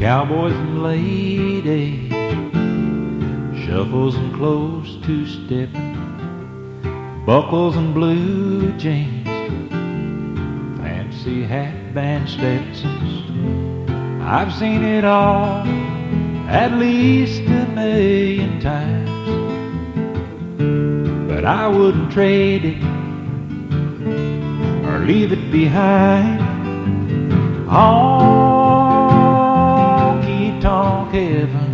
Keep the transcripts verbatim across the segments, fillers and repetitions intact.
cowboys and ladies, shuffles and close two-stepping, buckles and blue jeans, fancy hat band Stetsons. I've seen it all at least a million times, but I wouldn't trade it or leave it behind. Honky-tonk heaven,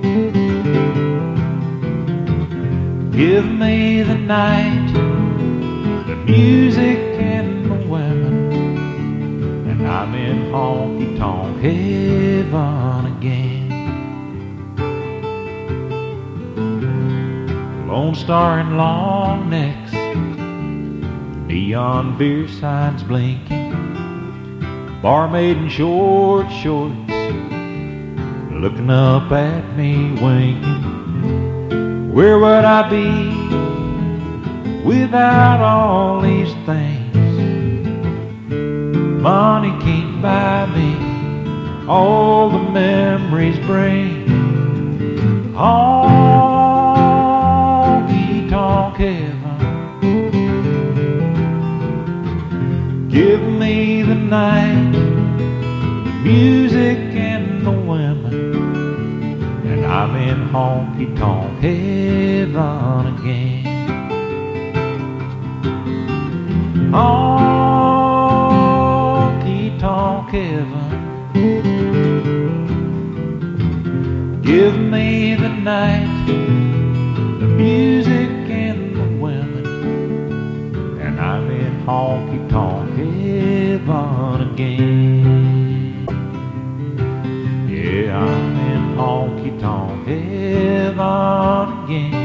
give me the night, the music and the women, and I'm in honky-tonk heaven again. Lone Star and long necks, neon beer signs blinking, barmaid in short shorts looking up at me winking. Where would I be without all these things? Money can't buy me all the memories bring. Honky-tonk heaven, give me the night, the music and the women, and I'm in honky-tonk heaven again. Honky-tonk heaven, give me the night, the music and the women, and I'm in honky-tonk heaven again. Yeah, I'm in honky-tonk heaven again.